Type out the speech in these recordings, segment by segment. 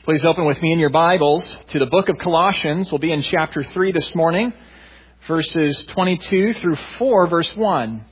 Please open with me in your Bibles to the book of Colossians. We'll be in chapter 3 this morning, verses 22 through 4, verse 1.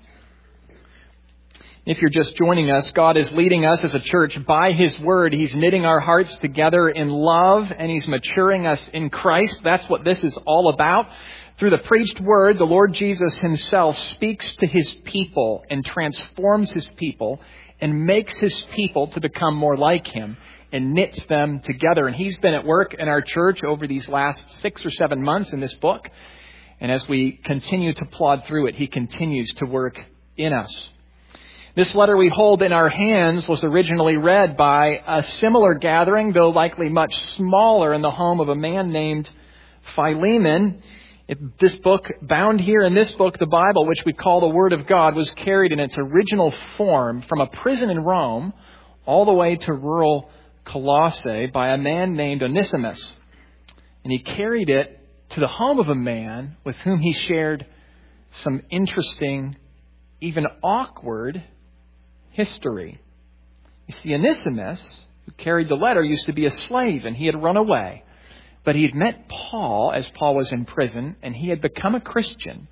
If you're just joining us, God is leading us as a church by His Word. He's knitting our hearts together in love, and He's maturing us in Christ. That's what this is all about. Through the preached Word, the Lord Jesus Himself speaks to His people and transforms His people and makes His people to become more like Him and knits them together. And He's been at work in our church over these last 6 or 7 months in this book. And as we continue to plod through it, He continues to work in us. This letter we hold in our hands was originally read by a similar gathering, though likely much smaller, in the home of a man named Philemon. This book, bound here in this book, the Bible, which we call the Word of God, was carried in its original form from a prison in Rome all the way to rural Colossae by a man named Onesimus. And he carried it to the home of a man with whom he shared some interesting, even awkward history. You see, Onesimus, who carried the letter, used to be a slave, and he had run away. But he had met Paul as Paul was in prison, and he had become a Christian.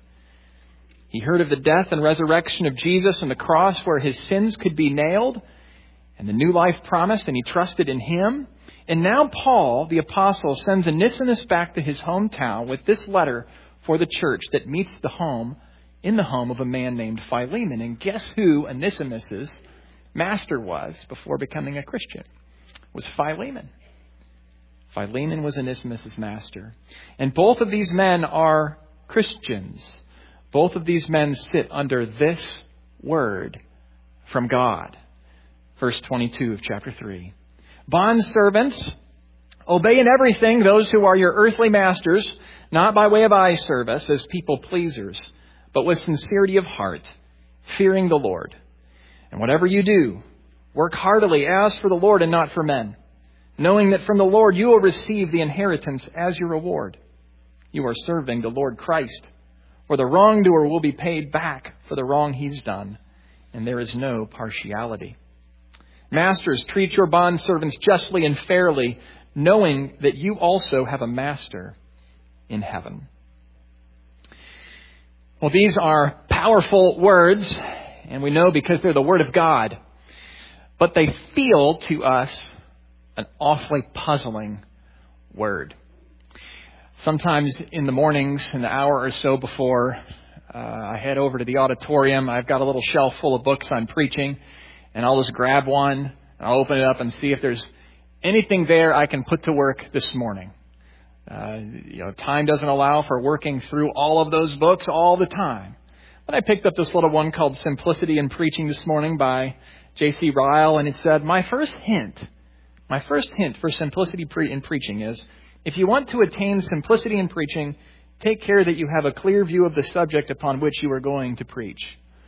He heard of the death and resurrection of Jesus on the cross where his sins could be nailed and the new life promised, and he trusted in Him. And now Paul, the apostle, sends Onesimus back to his hometown with this letter for the church that meets in the home of a man named Philemon. And guess who Onesimus' master was before becoming a Christian? It was Philemon. Philemon was Onesimus' master. And both of these men are Christians. Both of these men sit under this word from God. Verse 22 of chapter 3. Bondservants, obey in everything those who are your earthly masters, not by way of eye service as people pleasers, but with sincerity of heart, fearing the Lord. And whatever you do, work heartily as for the Lord and not for men, knowing that from the Lord you will receive the inheritance as your reward. You are serving the Lord Christ, for the wrongdoer will be paid back for the wrong he's done, and there is no partiality. Masters, treat your bondservants justly and fairly, knowing that you also have a master in heaven. Well, these are powerful words, and we know because they're the Word of God. But they feel to us an awfully puzzling word. Sometimes in the mornings, an hour or so before I head over to the auditorium, I've got a little shelf full of books on preaching. And I'll just grab one, and I'll open it up and see if there's anything there I can put to work this morning. Time doesn't allow for working through all of those books all the time. But I picked up this little one called Simplicity in Preaching this morning by J.C. Ryle, and it said, my first hint for simplicity in preaching is, if you want to attain simplicity in preaching, take care that you have a clear view of the subject upon which you are going to preach.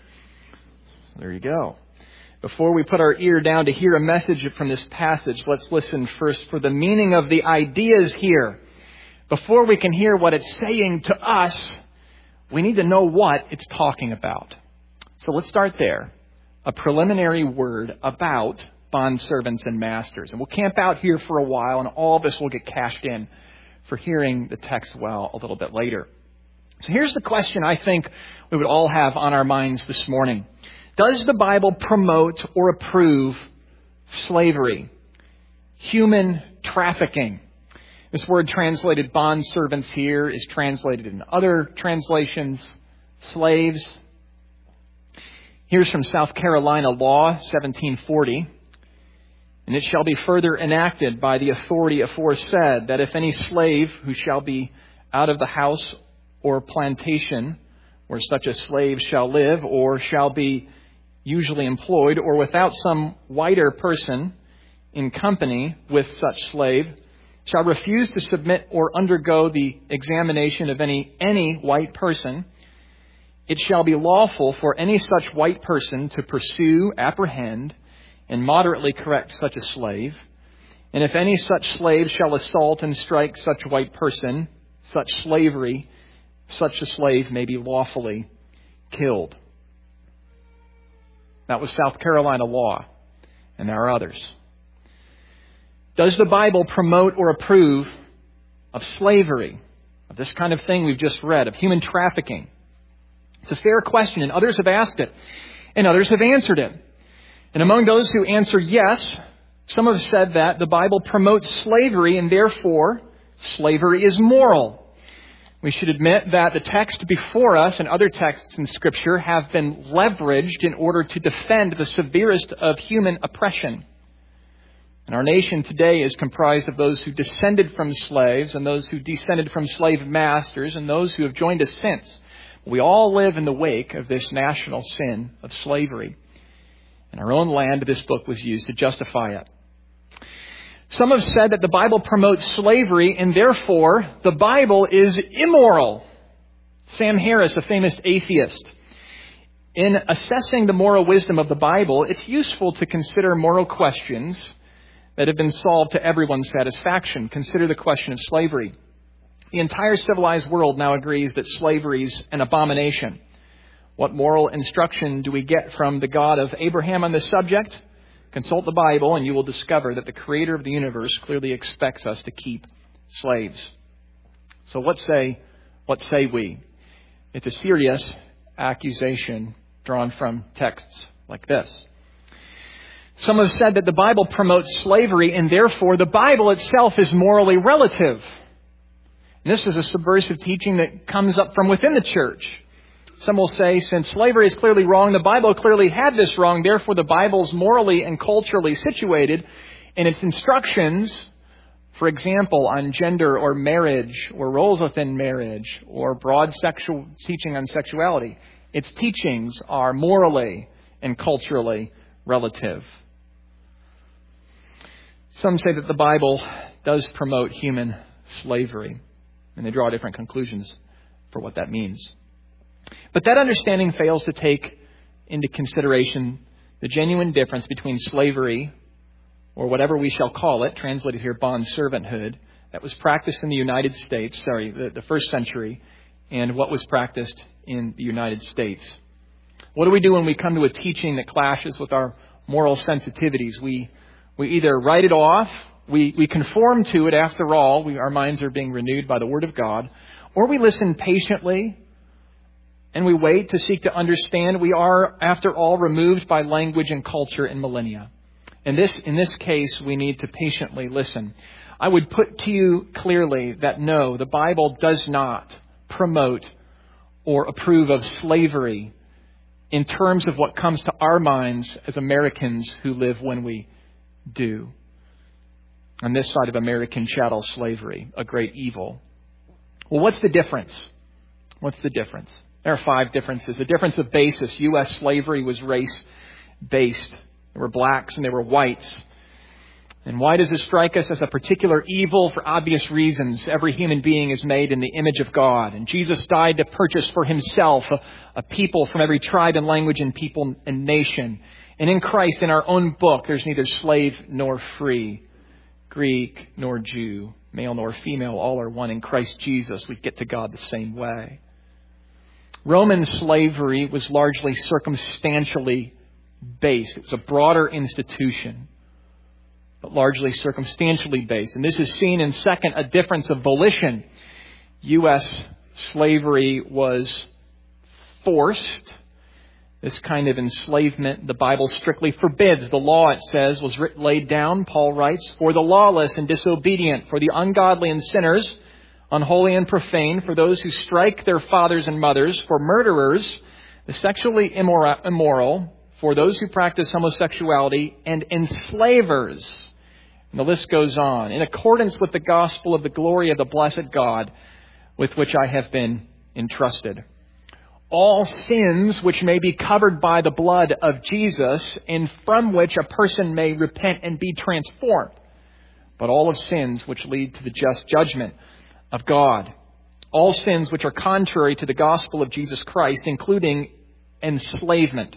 There you go. Before we put our ear down to hear a message from this passage, let's listen first for the meaning of the ideas here. Before we can hear what it's saying to us, we need to know what it's talking about. So let's start there. A preliminary word about bondservants and masters. And we'll camp out here for a while, and all of this will get cashed in for hearing the text well a little bit later. So here's the question I think we would all have on our minds this morning. Does the Bible promote or approve slavery, human trafficking? This word translated bondservants here is translated in other translations, slaves. Here's from South Carolina law, 1740. And it shall be further enacted by the authority aforesaid that if any slave who shall be out of the house or plantation where such a slave shall live or shall be usually employed, or without some whiter person in company with such slave, shall refuse to submit or undergo the examination of any white person, it shall be lawful for any such white person to pursue, apprehend, and moderately correct such a slave. And if any such slave shall assault and strike such white person, such a slave may be lawfully killed. That was South Carolina law, and there are others. Does the Bible promote or approve of slavery, of this kind of thing we've just read, of human trafficking? It's a fair question, and others have asked it, and others have answered it. And among those who answer yes, some have said that the Bible promotes slavery, and therefore slavery is moral. We should admit that the text before us and other texts in Scripture have been leveraged in order to defend the severest of human oppression. And our nation today is comprised of those who descended from slaves and those who descended from slave masters and those who have joined us since. We all live in the wake of this national sin of slavery. In our own land, this book was used to justify it. Some have said that the Bible promotes slavery and therefore the Bible is immoral. Sam Harris, a famous atheist. In assessing the moral wisdom of the Bible, it's useful to consider moral questions that have been solved to everyone's satisfaction. Consider the question of slavery. The entire civilized world now agrees that slavery is an abomination. What moral instruction do we get from the God of Abraham on this subject? Consult the Bible and you will discover that the Creator of the universe clearly expects us to keep slaves. So what say we? It's a serious accusation drawn from texts like this. Some have said that the Bible promotes slavery and therefore the Bible itself is morally relative. And this is a subversive teaching that comes up from within the church. Some will say, since slavery is clearly wrong, the Bible clearly had this wrong, therefore the Bible is morally and culturally situated in its instructions, for example, on gender or marriage or roles within marriage or broad sexual teaching on sexuality. Its teachings are morally and culturally relative. Some say that the Bible does promote human slavery, and they draw different conclusions for what that means. But that understanding fails to take into consideration the genuine difference between slavery, or whatever we shall call it, translated here bond servanthood, that was practiced in the United States, the first century, and what was practiced in the United States. What do we do when we come to a teaching that clashes with our moral sensitivities? We either write it off, we conform to it after all, our minds are being renewed by the Word of God, or we listen patiently and we wait to seek to understand. We are, after all, removed by language and culture in millennia. In this case, we need to patiently listen. I would put to you clearly that no, the Bible does not promote or approve of slavery in terms of what comes to our minds as Americans who live when we do. On this side of American chattel slavery, a great evil. Well, what's the difference? What's the difference? There are 5 differences. The difference of basis. U.S. slavery was race-based. There were blacks and there were whites. And why does this strike us as a particular evil? For obvious reasons. Every human being is made in the image of God. And Jesus died to purchase for himself a people from every tribe and language and people and nation. And in Christ, in our own book, there's neither slave nor free, Greek nor Jew, male nor female. All are one in Christ Jesus. We get to God the same way. Roman slavery was largely circumstantially based. It was a broader institution, but largely circumstantially based. And this is seen in, second, a difference of volition. U.S. slavery was forced. This kind of enslavement, the Bible strictly forbids. The law, it says, was laid down, Paul writes, for the lawless and disobedient, for the ungodly and sinners, unholy and profane, for those who strike their fathers and mothers, for murderers, the sexually immoral, for those who practice homosexuality, and enslavers. And the list goes on. In accordance with the gospel of the glory of the blessed God, with which I have been entrusted. All sins which may be covered by the blood of Jesus, and from which a person may repent and be transformed. But all of sins which lead to the just judgment of God. All sins which are contrary to the gospel of Jesus Christ, including enslavement.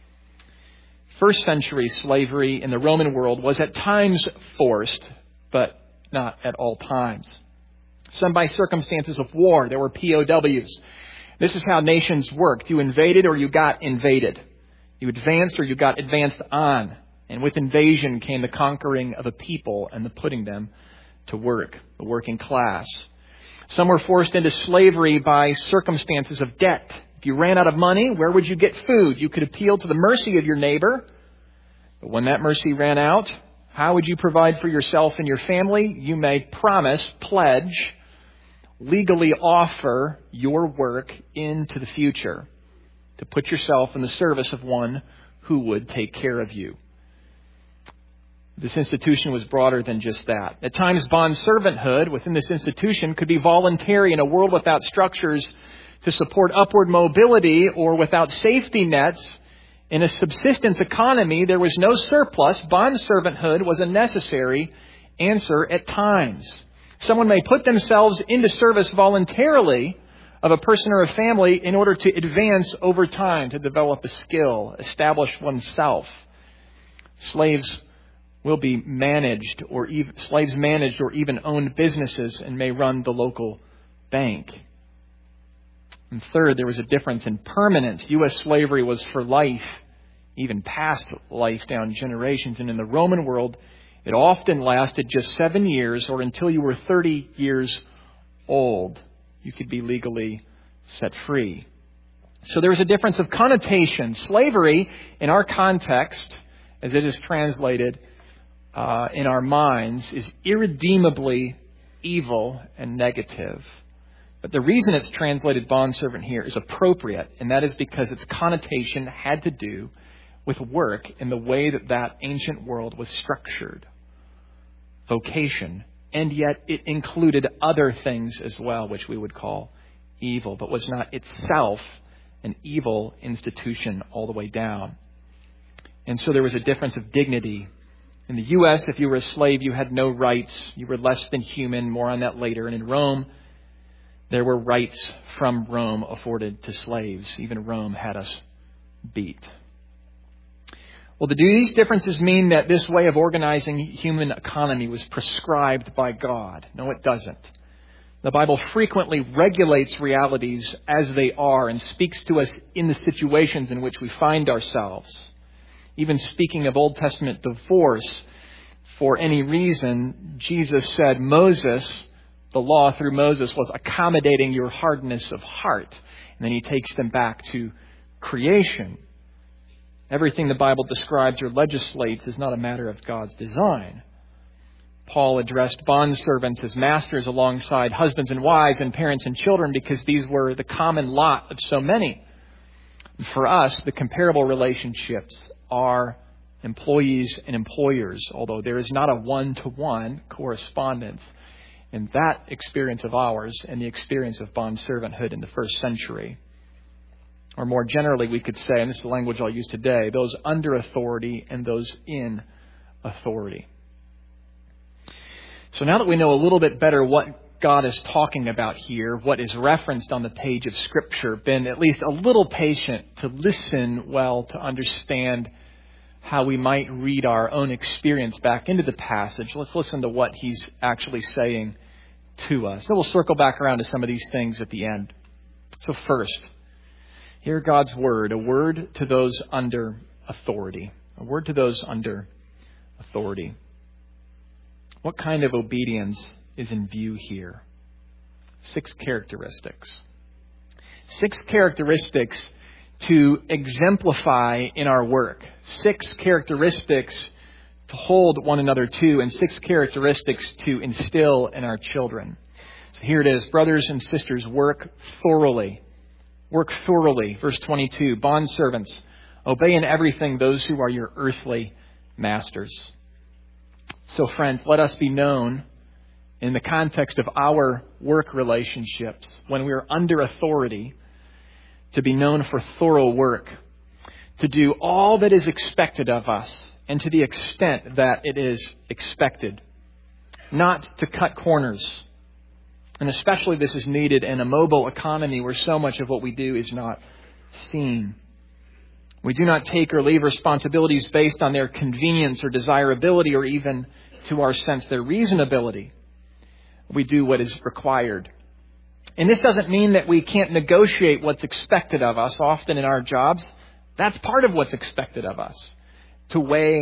First century slavery in the Roman world was at times forced, but not at all times. Some by circumstances of war. There were POWs. This is how nations worked. You invaded or you got invaded. You advanced or you got advanced on. And with invasion came the conquering of a people and the putting them to work, the working class. Some were forced into slavery by circumstances of debt. If you ran out of money, where would you get food? You could appeal to the mercy of your neighbor. But when that mercy ran out, how would you provide for yourself and your family? You may promise, pledge, legally offer your work into the future to put yourself in the service of one who would take care of you. This institution was broader than just that. At times, bond servanthood within this institution could be voluntary in a world without structures to support upward mobility or without safety nets. In a subsistence economy, there was no surplus. Bond servanthood was a necessary answer at times. Someone may put themselves into service voluntarily of a person or a family in order to advance over time, to develop a skill, establish oneself. Slaves will be managed or even owned businesses and may run the local bank. And third, there was a difference in permanence. U.S. slavery was for life, even past life down generations. And in the Roman world, it often lasted just 7 years or until you were 30 years old. You could be legally set free. So there was a difference of connotation. Slavery, in our context, as it is translated in our minds, is irredeemably evil and negative. But the reason it's translated bondservant here is appropriate, and that is because its connotation had to do with work in the way that ancient world was structured. Vocation. And yet it included other things as well, which we would call evil, but was not itself an evil institution all the way down. And so there was a difference of dignity. In the U.S., if you were a slave, you had no rights. You were less than human. More on that later. And in Rome, there were rights from Rome afforded to slaves. Even Rome had us beat. Well, do these differences mean that this way of organizing human economy was prescribed by God? No, it doesn't. The Bible frequently regulates realities as they are and speaks to us in the situations in which we find ourselves. Even speaking of Old Testament divorce, for any reason, Jesus said Moses, the law through Moses, was accommodating your hardness of heart. And then he takes them back to creation. Everything the Bible describes or legislates is not a matter of God's design. Paul addressed bondservants as masters alongside husbands and wives and parents and children because these were the common lot of so many. For us, the comparable relationships are employees and employers, although there is not a one-to-one correspondence in that experience of ours and the experience of bondservanthood in the first century. Or more generally, we could say, and this is the language I'll use today, those under authority and those in authority. So now that we know a little bit better what God is talking about here, what is referenced on the page of Scripture, been at least a little patient to listen well, to understand how we might read our own experience back into the passage. Let's listen to what he's actually saying to us. Then we'll circle back around to some of these things at the end. So first, hear God's word, a word to those under authority. A word to those under authority. What kind of obedience is in view here? 6 characteristics. 6 characteristics to exemplify in our work. 6 characteristics to hold one another to, and 6 characteristics to instill in our children. So here it is. Brothers and sisters, work thoroughly. Work thoroughly. Verse 22, bondservants, obey in everything those who are your earthly masters. So friends, let us be known in the context of our work relationships, when we are under authority, to be known for thorough work, to do all that is expected of us, and to the extent that it is expected, not to cut corners. And especially this is needed in a mobile economy where so much of what we do is not seen. We do not take or leave responsibilities based on their convenience or desirability or even, to our sense, their reasonability. We do what is required. And this doesn't mean that we can't negotiate what's expected of us. Often in our jobs, that's part of what's expected of us. To weigh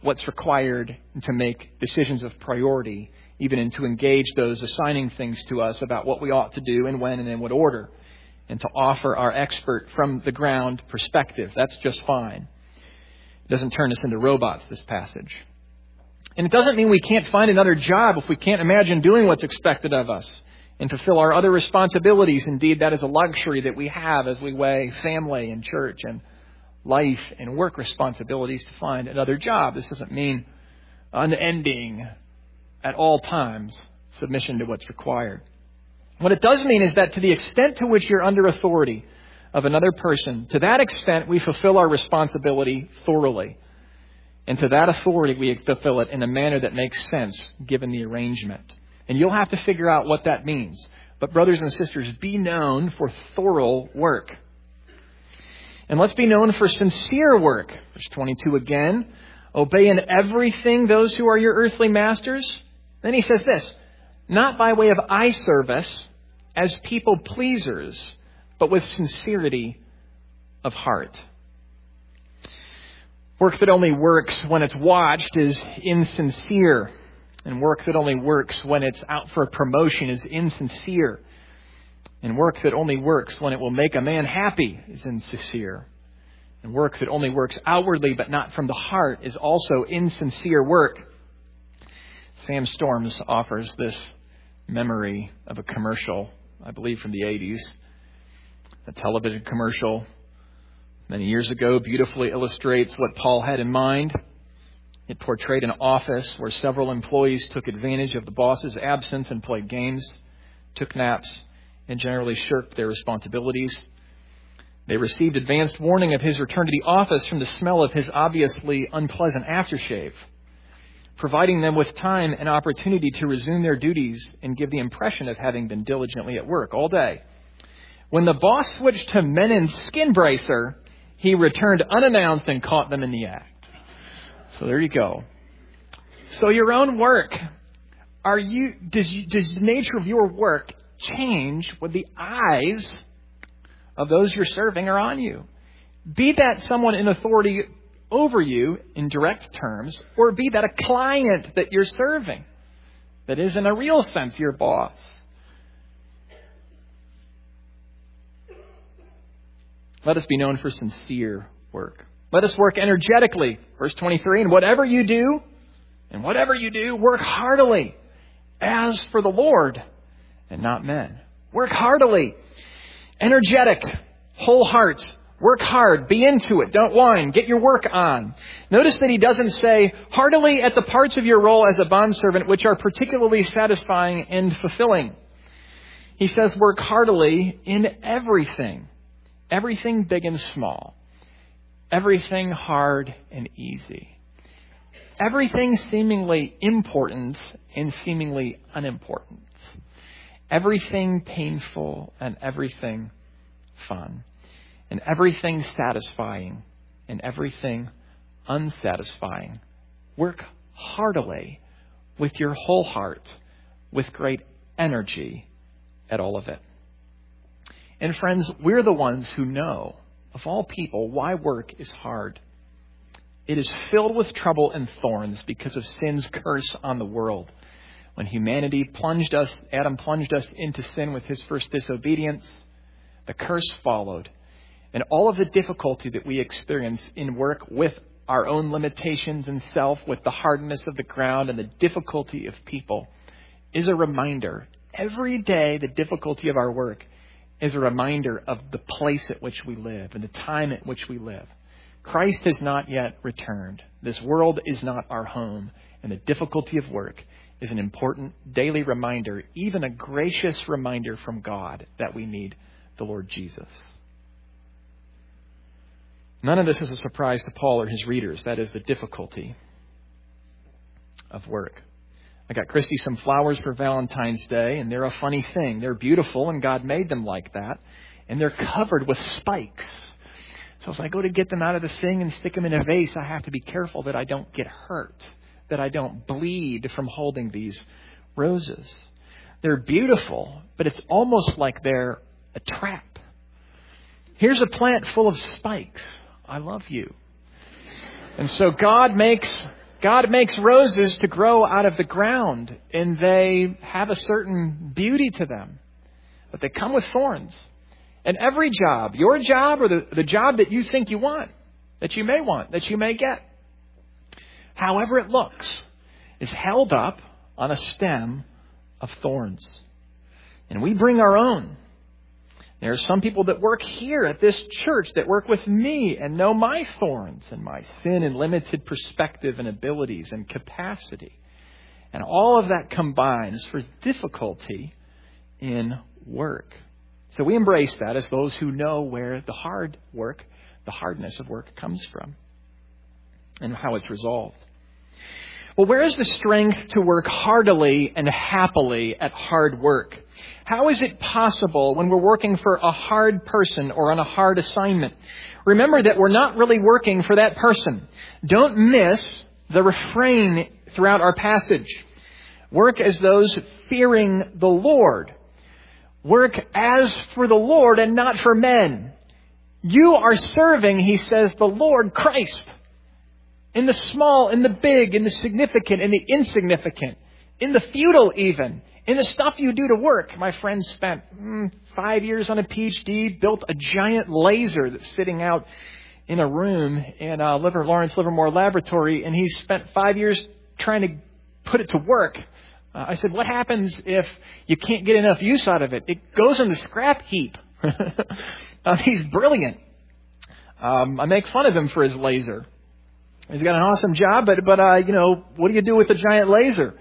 what's required and to make decisions of priority, even and to engage those assigning things to us about what we ought to do and when and in what order, and to offer our expert from the ground perspective. That's just fine. It doesn't turn us into robots, this passage. And it doesn't mean we can't find another job if we can't imagine doing what's expected of us and fulfill our other responsibilities. Indeed, that is a luxury that we have as we weigh family and church and life and work responsibilities to find another job. This doesn't mean unending, at all times, submission to what's required. What it does mean is that to the extent to which you're under authority of another person, to that extent we fulfill our responsibility thoroughly. And to that authority we fulfill it in a manner that makes sense given the arrangement. And you'll have to figure out what that means. But brothers and sisters, be known for thorough work. And let's be known for sincere work. Verse 22 again. Obey in everything those who are your earthly masters. Then he says this, not by way of eye service as people pleasers, but with sincerity of heart. Work that only works when it's watched is insincere. And work that only works when it's out for a promotion is insincere. And work that only works when it will make a man happy is insincere. And work that only works outwardly but not from the heart is also insincere work. Sam Storms offers this memory of a commercial, I believe from the 80s. A television commercial many years ago beautifully illustrates what Paul had in mind. It portrayed an office where several employees took advantage of the boss's absence and played games, took naps, and generally shirked their responsibilities. They received advanced warning of his return to the office from the smell of his obviously unpleasant aftershave, providing them with time and opportunity to resume their duties and give the impression of having been diligently at work all day. When the boss switched to Menon's skin bracer, he returned unannounced and caught them in the act. So there you go. So your own work, does the nature of your work change when the eyes of those you're serving are on you? Be that someone in authority over you in direct terms, or be that a client that you're serving that is in a real sense your boss. Let us be known for sincere work. Let us work energetically. Verse 23, and whatever you do, work heartily, as for the Lord and not men. Work heartily. Energetic. Whole heart. Work hard. Be into it. Don't whine. Get your work on. Notice that he doesn't say heartily at the parts of your role as a bondservant which are particularly satisfying and fulfilling. He says work heartily in everything. Everything big and small. Everything hard and easy. Everything seemingly important and seemingly unimportant. Everything painful and everything fun. And everything satisfying and everything unsatisfying. Work heartily with your whole heart, with great energy at all of it. And friends, we're the ones who know, of all people, why work is hard. It is filled with trouble and thorns because of sin's curse on the world. When Adam plunged us into sin with his first disobedience, the curse followed. And all of the difficulty that we experience in work with our own limitations and self, with the hardness of the ground and the difficulty of people, is a reminder. Every day, the difficulty of our work is a reminder of the place at which we live and the time at which we live. Christ has not yet returned. This world is not our home. And the difficulty of work is an important daily reminder, even a gracious reminder from God that we need the Lord Jesus. None of this is a surprise to Paul or his readers. That is the difficulty of work. I got Christy some flowers for Valentine's Day, and they're a funny thing. They're beautiful, and God made them like that. And they're covered with spikes. So as I go to get them out of the thing and stick them in a vase, I have to be careful that I don't get hurt, that I don't bleed from holding these roses. They're beautiful, but it's almost like they're a trap. Here's a plant full of spikes. I love you. And so God makes God makes roses to grow out of the ground, and they have a certain beauty to them. But they come with thorns. And every job, your job or the job that you think you want, that you may get, however it looks, is held up on a stem of thorns. And we bring our own. There are some people that work here at this church that work with me and know my thorns and my sin and limited perspective and abilities and capacity. And all of that combines for difficulty in work. So we embrace that as those who know where the hard work, the hardness of work comes from and how it's resolved. Well, where is the strength to work heartily and happily at hard work? How is it possible when we're working for a hard person or on a hard assignment? Remember that we're not really working for that person. Don't miss the refrain throughout our passage. Work as those fearing the Lord. Work as for the Lord and not for men. You are serving, he says, the Lord Christ. In the small, in the big, in the significant, in the insignificant, in the futile even, in the stuff you do to work. My friend spent 5 years on a PhD, built a giant laser that's sitting out in a room in Lawrence Livermore Laboratory, and he spent 5 years trying to put it to work. I said, what happens if you can't get enough use out of it? It goes in the scrap heap. He's brilliant. I make fun of him for his laser. He's got an awesome job, but what do you do with a giant laser?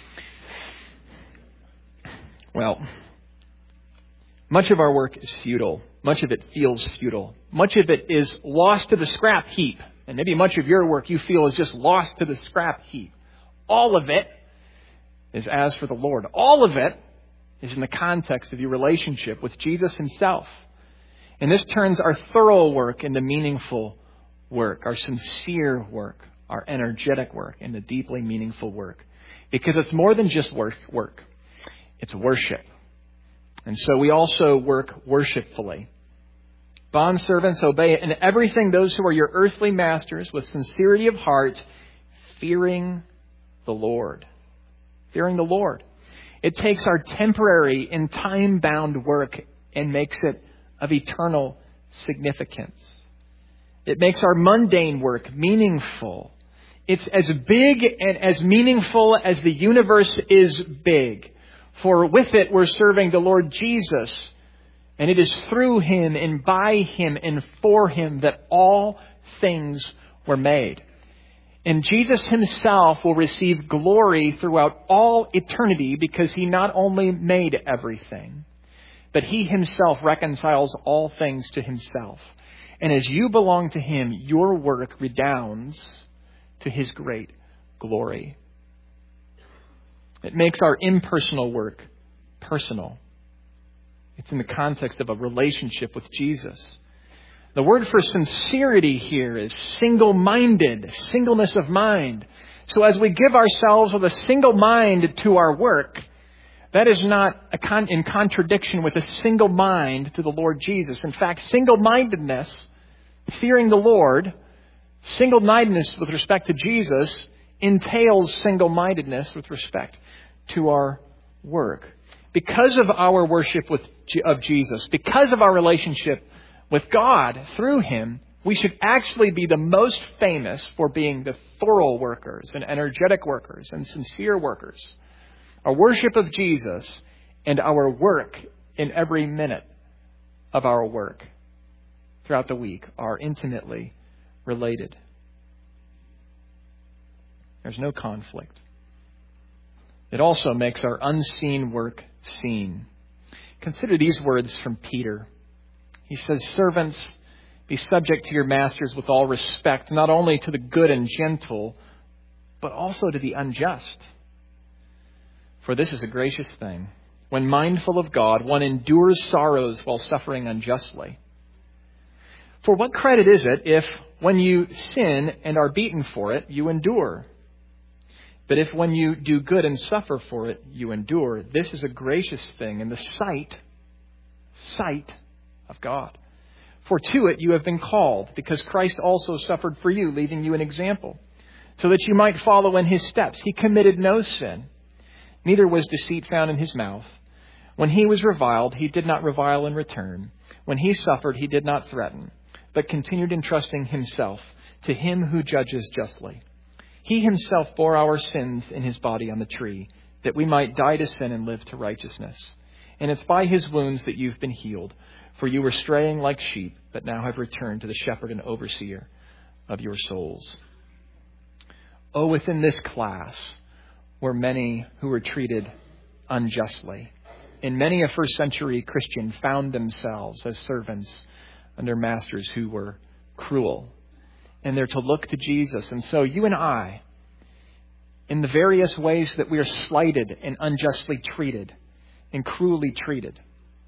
Well, much of our work is futile. Much of it feels futile. Much of it is lost to the scrap heap. And maybe much of your work you feel is just lost to the scrap heap. All of it is as for the Lord. All of it is in the context of your relationship with Jesus himself. And this turns our thorough work into meaningful work, our sincere work, our energetic work into deeply meaningful work. Because it's more than just work. It's worship. And so we also work worshipfully. Bondservants, obey in everything those who are your earthly masters with sincerity of heart, fearing the Lord. Fearing the Lord. It takes our temporary and time-bound work and makes it of eternal significance. It makes our mundane work meaningful. It's as big and as meaningful as the universe is big. For with it we're serving the Lord Jesus. And it is through him and by him and for him that all things were made. And Jesus himself will receive glory throughout all eternity because he not only made everything, but he himself reconciles all things to himself. And as you belong to him, your work redounds to his great glory. It makes our impersonal work personal. It's in the context of a relationship with Jesus. The word for sincerity here is single-minded, singleness of mind. So as we give ourselves with a single mind to our work, that is not in contradiction with a single mind to the Lord Jesus. In fact, single-mindedness, fearing the Lord, single-mindedness with respect to Jesus, entails single-mindedness with respect to our work. Because of our worship of Jesus, because of our relationship with God through him, we should actually be the most famous for being the thorough workers and energetic workers and sincere workers. Our worship of Jesus and our work in every minute of our work throughout the week are intimately related. There's no conflict. It also makes our unseen work seen. Consider these words from Peter. He says, servants, be subject to your masters with all respect, not only to the good and gentle, but also to the unjust. For this is a gracious thing. When mindful of God, one endures sorrows while suffering unjustly. For what credit is it if, when you sin and are beaten for it, you endure? But if when you do good and suffer for it, you endure, this is a gracious thing in the sight of God. For to it you have been called, because Christ also suffered for you, leaving you an example, so that you might follow in his steps. He committed no sin, neither was deceit found in his mouth. When he was reviled, he did not revile in return. When he suffered, he did not threaten, but continued entrusting himself to him who judges justly. He himself bore our sins in his body on the tree, that we might die to sin and live to righteousness. And it's by his wounds that you've been healed. For you were straying like sheep, but now have returned to the shepherd and overseer of your souls. Oh, within this class were many who were treated unjustly. And many a first century Christian found themselves as servants under masters who were cruel. And they're to look to Jesus. And so you and I, in the various ways that we are slighted and unjustly treated and cruelly treated,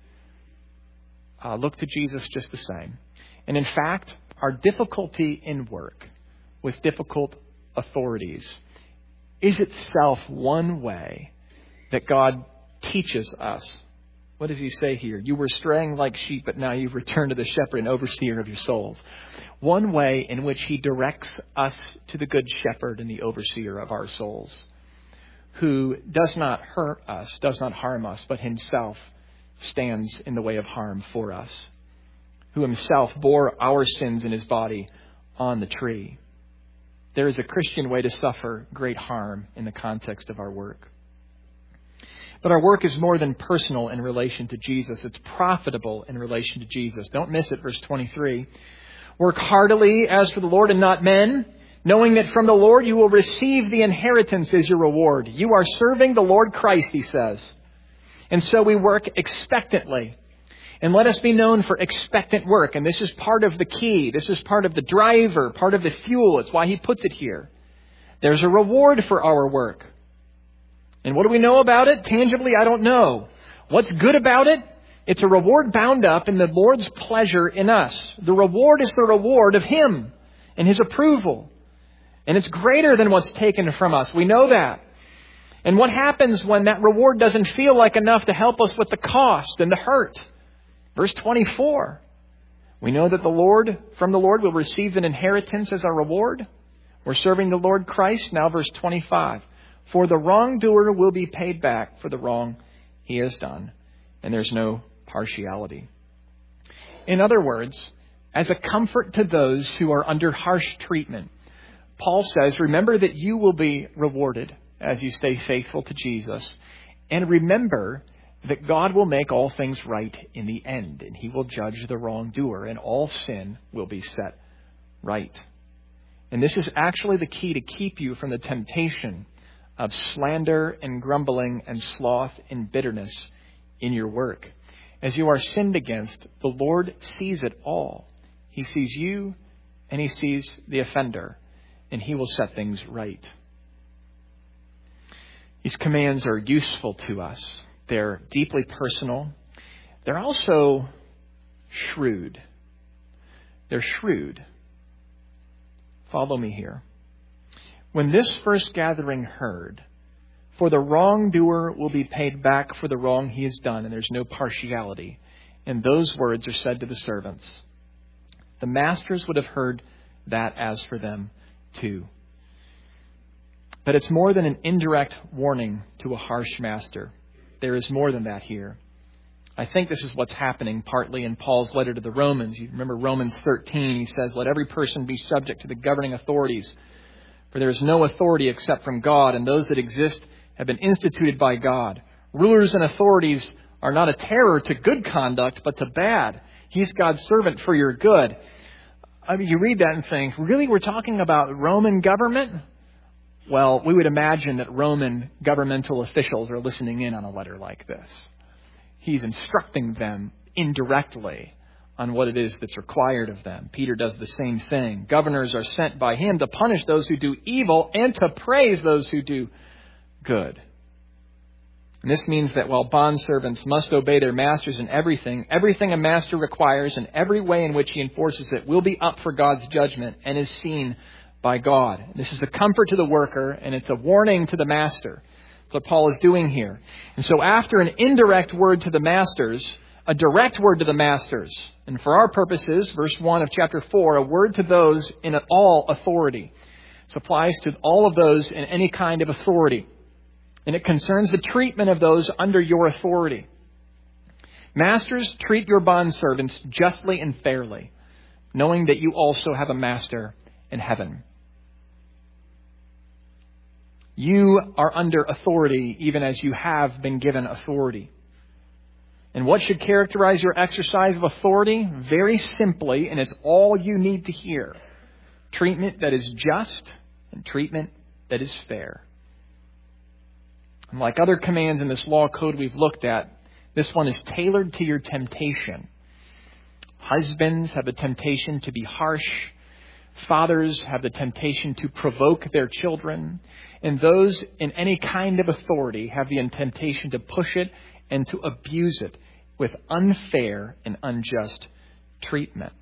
look to Jesus just the same. And in fact, our difficulty in work with difficult authorities is itself one way that God teaches us. What does he say here? You were straying like sheep, but now you've returned to the shepherd and overseer of your souls. One way in which he directs us to the good shepherd and the overseer of our souls, who does not hurt us, does not harm us, but himself stands in the way of harm for us, who himself bore our sins in his body on the tree. There is a Christian way to suffer great harm in the context of our work. But our work is more than personal in relation to Jesus. It's profitable in relation to Jesus. Don't miss it, verse 23. Work heartily as for the Lord and not men, knowing that from the Lord you will receive the inheritance as your reward. You are serving the Lord Christ, he says. And so we work expectantly. And let us be known for expectant work. And this is part of the key. This is part of the driver, part of the fuel. It's why he puts it here. There's a reward for our work. And what do we know about it? Tangibly, I don't know. What's good about it? It's a reward bound up in the Lord's pleasure in us. The reward is the reward of him and his approval. And it's greater than what's taken from us. We know that. And what happens when that reward doesn't feel like enough to help us with the cost and the hurt? Verse 24. We know that from the Lord we'll receive an inheritance as our reward. We're serving the Lord Christ. Now verse 25. For the wrongdoer will be paid back for the wrong he has done. And there's no partiality. In other words, as a comfort to those who are under harsh treatment, Paul says, remember that you will be rewarded as you stay faithful to Jesus. And remember that God will make all things right in the end. And he will judge the wrongdoer and all sin will be set right. And this is actually the key to keep you from the temptation of slander and grumbling and sloth and bitterness in your work. As you are sinned against, the Lord sees it all. He sees you and he sees the offender, and he will set things right. These commands are useful to us. They're deeply personal. They're also shrewd. They're shrewd. Follow me here. When this first gathering heard, for the wrongdoer will be paid back for the wrong he has done, and there's no partiality. And those words are said to the servants. The masters would have heard that as for them too. But it's more than an indirect warning to a harsh master. There is more than that here. I think this is what's happening partly in Paul's letter to the Romans. You remember Romans 13, he says, let every person be subject to the governing authorities. For there is no authority except from God, and those that exist have been instituted by God. Rulers and authorities are not a terror to good conduct, but to bad. He's God's servant for your good. I mean, you read that and think, really, we're talking about Roman government? Well, we would imagine that Roman governmental officials are listening in on a letter like this. He's instructing them indirectly on what it is that's required of them. Peter does the same thing. Governors are sent by him to punish those who do evil and to praise those who do good. And this means that while bondservants must obey their masters in everything a master requires and every way in which he enforces it will be up for God's judgment and is seen by God. This is a comfort to the worker, and it's a warning to the master. That's what Paul is doing here. And so after an indirect word to the masters, a direct word to the masters. And for our purposes, verse 1 of chapter 4, a word to those in all authority. This applies to all of those in any kind of authority. And it concerns the treatment of those under your authority. Masters, treat your bondservants justly and fairly, knowing that you also have a master in heaven. You are under authority even as you have been given authority. And what should characterize your exercise of authority? Very simply, and it's all you need to hear, treatment that is just and treatment that is fair. And like other commands in this law code we've looked at, this one is tailored to your temptation. Husbands have the temptation to be harsh. Fathers have the temptation to provoke their children. And those in any kind of authority have the temptation to push it and to abuse it with unfair and unjust treatment.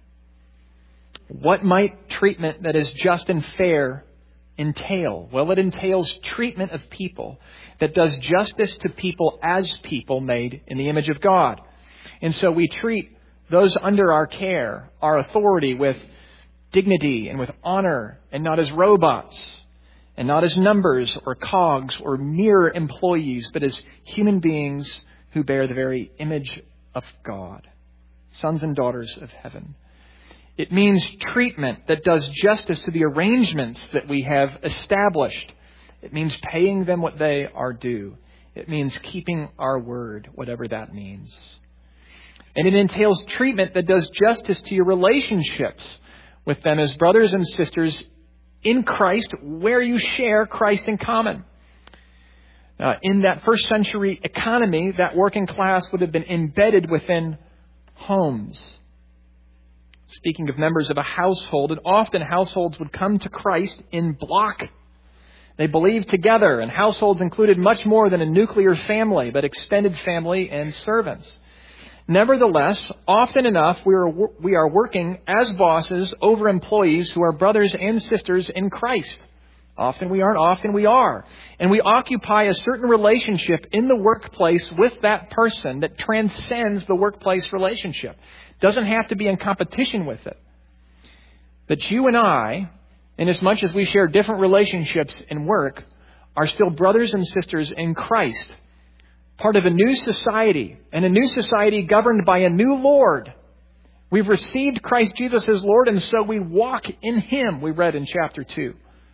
What might treatment that is just and fair entail? Well, it entails treatment of people that does justice to people as people made in the image of God. And so we treat those under our care, our authority, with dignity and with honor, and not as robots, and not as numbers or cogs or mere employees, but as human beings who bear the very image of God, sons and daughters of heaven. It means treatment that does justice to the arrangements that we have established. It means paying them what they are due. It means keeping our word, whatever that means. And it entails treatment that does justice to your relationships with them as brothers and sisters in Christ, where you share Christ in common. In that first century economy, that working class would have been embedded within homes. Speaking of members of a household, and often households would come to Christ in block. They believed together, and households included much more than a nuclear family, but extended family and servants. Nevertheless, often enough, we are working as bosses over employees who are brothers and sisters in Christ. Often we aren't, often we are. And we occupy a certain relationship in the workplace with that person that transcends the workplace relationship. Doesn't have to be in competition with it. But you and I, inasmuch as we share different relationships in work, are still brothers and sisters in Christ. Part of a new society, and a new society governed by a new Lord. We've received Christ Jesus as Lord, and so we walk in Him, we read in chapter 2.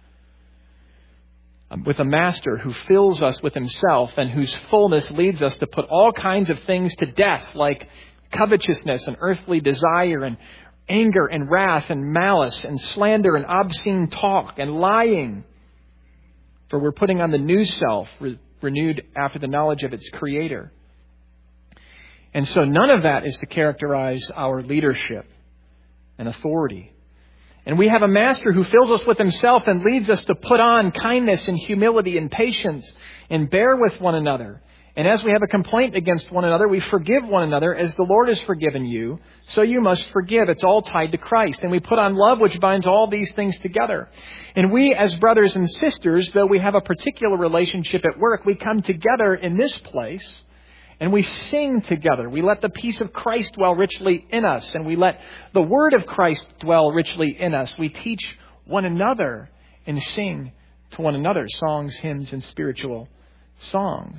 With a master who fills us with Himself and whose fullness leads us to put all kinds of things to death, like covetousness and earthly desire and anger and wrath and malice and slander and obscene talk and lying. For we're putting on the new self, renewed after the knowledge of its Creator. And so none of that is to characterize our leadership and authority. And we have a master who fills us with Himself and leads us to put on kindness and humility and patience and bear with one another. And as we have a complaint against one another, we forgive one another as the Lord has forgiven you. So you must forgive. It's all tied to Christ. And we put on love, which binds all these things together. And we as brothers and sisters, though we have a particular relationship at work, we come together in this place and we sing together. We let the peace of Christ dwell richly in us. And we let the word of Christ dwell richly in us. We teach one another and sing to one another songs, hymns, and spiritual songs.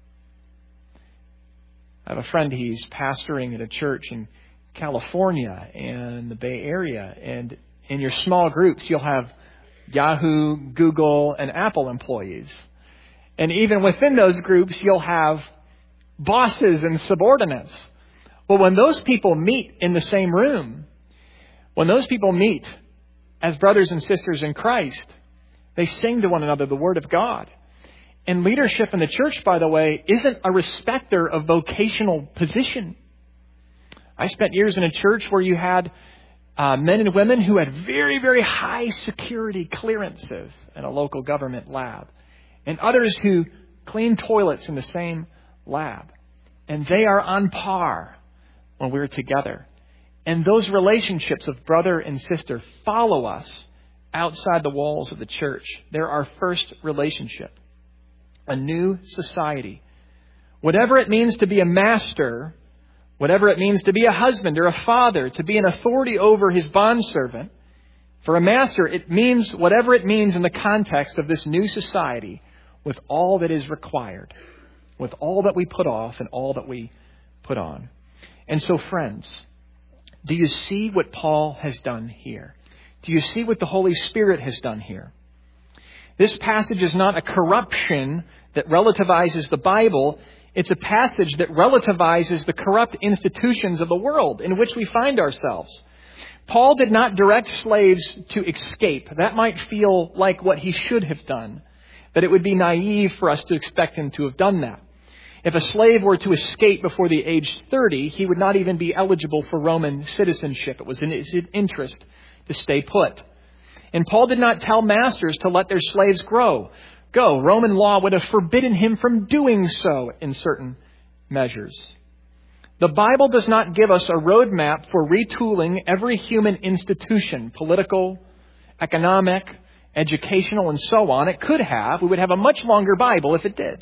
I have a friend, he's pastoring at a church in California and the Bay Area. And in your small groups, you'll have Yahoo, Google, and Apple employees. And even within those groups, you'll have bosses and subordinates. Well, when those people meet in the same room, when those people meet as brothers and sisters in Christ, they sing to one another the Word of God. And leadership in the church, by the way, isn't a respecter of vocational position. I spent years in a church where you had men and women who had very, very high security clearances in a local government lab, and others who cleaned toilets in the same lab. And they are on par when we're together. And those relationships of brother and sister follow us outside the walls of the church. They're our first relationship. A new society. Whatever it means to be a master, whatever it means to be a husband or a father, to be an authority over his bondservant, For a master, it means whatever it means in the context of this new society, with all that is required, with all that we put off and all that we put on. And so, friends, do you see what Paul has done here? Do you see what the Holy Spirit has done here? This passage is not a corruption that relativizes the Bible. It's a passage that relativizes the corrupt institutions of the world in which we find ourselves. Paul did not direct slaves to escape. That might feel like what he should have done, but it would be naive for us to expect him to have done that. If a slave were to escape before the age 30, he would not even be eligible for Roman citizenship. It was in his interest to stay put. And Paul did not tell masters to let their slaves go. Roman law would have forbidden him from doing so in certain measures. The Bible does not give us a roadmap for retooling every human institution, political, economic, educational, and so on. It could have. We would have a much longer Bible if it did.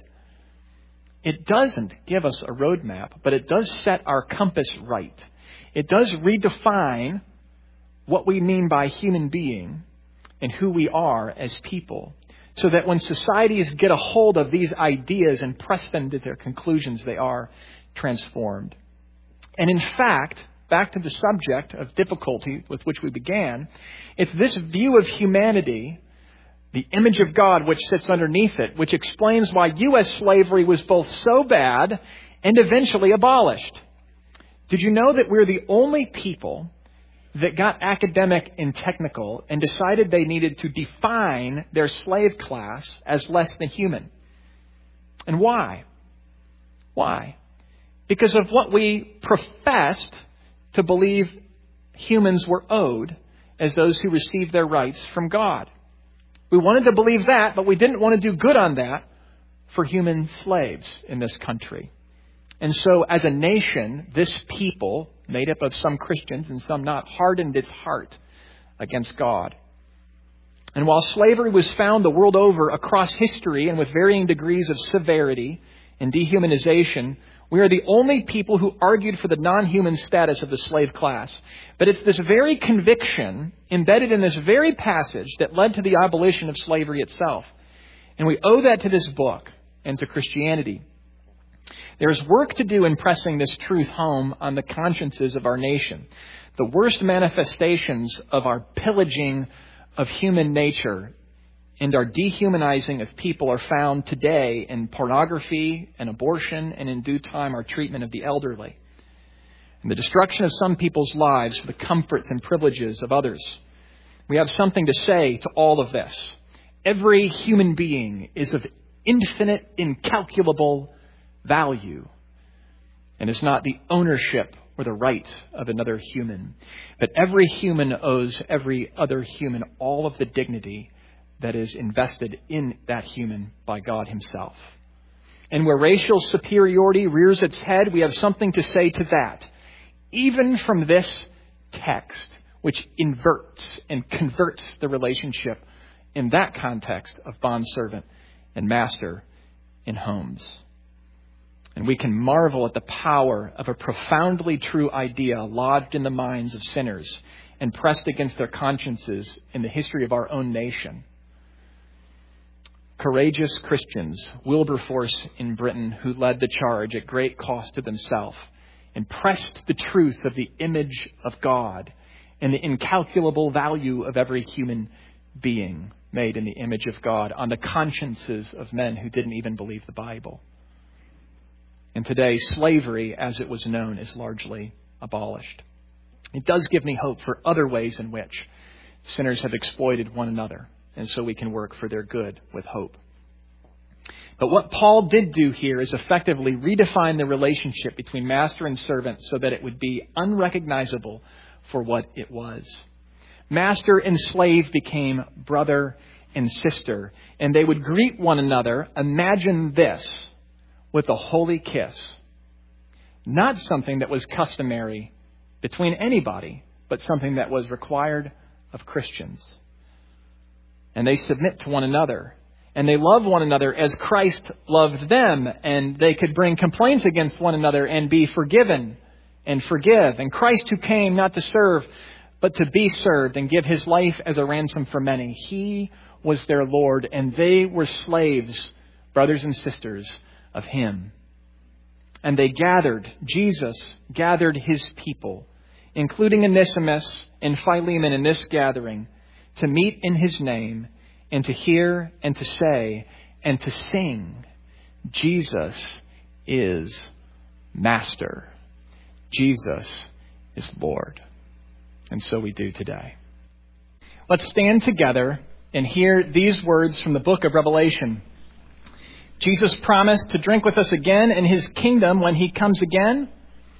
It doesn't give us a roadmap, but it does set our compass right. It does redefine what we mean by human being and who we are as people, so that when societies get a hold of these ideas and press them to their conclusions, they are transformed. And in fact, back to the subject of difficulty with which we began, it's this view of humanity, the image of God which sits underneath it, which explains why U.S. slavery was both so bad and eventually abolished. Did you know that we're the only people that got academic and technical and decided they needed to define their slave class as less than human? And why? Why? Because of what we professed to believe humans were owed as those who received their rights from God. We wanted to believe that, but we didn't want to do good on that for human slaves in this country. And so as a nation, this people, made up of some Christians and some not, hardened its heart against God. And while slavery was found the world over across history and with varying degrees of severity and dehumanization, we are the only people who argued for the non-human status of the slave class. But it's this very conviction embedded in this very passage that led to the abolition of slavery itself. And we owe that to this book and to Christianity. There's work to do in pressing this truth home on the consciences of our nation. The worst manifestations of our pillaging of human nature and our dehumanizing of people are found today in pornography and abortion, and in due time our treatment of the elderly. And the destruction of some people's lives for the comforts and privileges of others. We have something to say to all of this. Every human being is of infinite, incalculable value, and is not the ownership or the right of another human. But every human owes every other human all of the dignity that is invested in that human by God himself. And where racial superiority rears its head, we have something to say to that. Even from this text, which inverts and converts the relationship in that context of bondservant and master in homes. And we can marvel at the power of a profoundly true idea lodged in the minds of sinners and pressed against their consciences in the history of our own nation. Courageous Christians, Wilberforce in Britain, who led the charge at great cost to themselves, and pressed the truth of the image of God and the incalculable value of every human being made in the image of God on the consciences of men who didn't even believe the Bible. And today, slavery, as it was known, is largely abolished. It does give me hope for other ways in which sinners have exploited one another, and so we can work for their good with hope. But what Paul did do here is effectively redefine the relationship between master and servant so that it would be unrecognizable for what it was. Master and slave became brother and sister, and they would greet one another, imagine this, with a holy kiss. Not something that was customary between anybody, but something that was required of Christians. And they submit to one another. And they love one another as Christ loved them. And they could bring complaints against one another and be forgiven and forgive. And Christ, who came not to serve, but to be served and give his life as a ransom for many. He was their Lord, and they were slaves, brothers and sisters, of him. And Jesus gathered his people, including Onesimus and Philemon in this gathering, to meet in his name and to hear and to say and to sing, Jesus is Master. Jesus is Lord. And so we do today. Let's stand together and hear these words from the book of Revelation. Jesus promised to drink with us again in his kingdom when he comes again.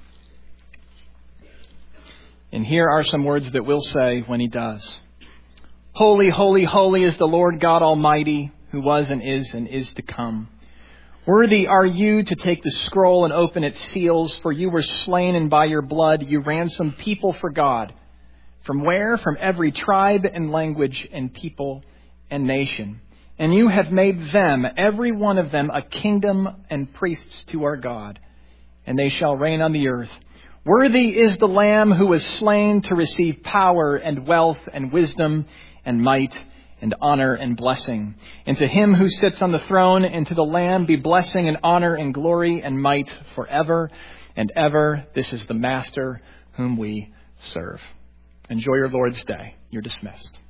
And here are some words that we'll say when he does. Holy, holy, holy is the Lord God Almighty, who was and is to come. Worthy are you to take the scroll and open its seals, for you were slain, and by your blood you ransomed people for God. From where? From every tribe and language and people and nation. And you have made them, every one of them, a kingdom and priests to our God, and they shall reign on the earth. Worthy is the Lamb who was slain to receive power and wealth and wisdom and might and honor and blessing. And to him who sits on the throne and to the Lamb be blessing and honor and glory and might forever and ever. This is the Master whom we serve. Enjoy your Lord's day. You're dismissed.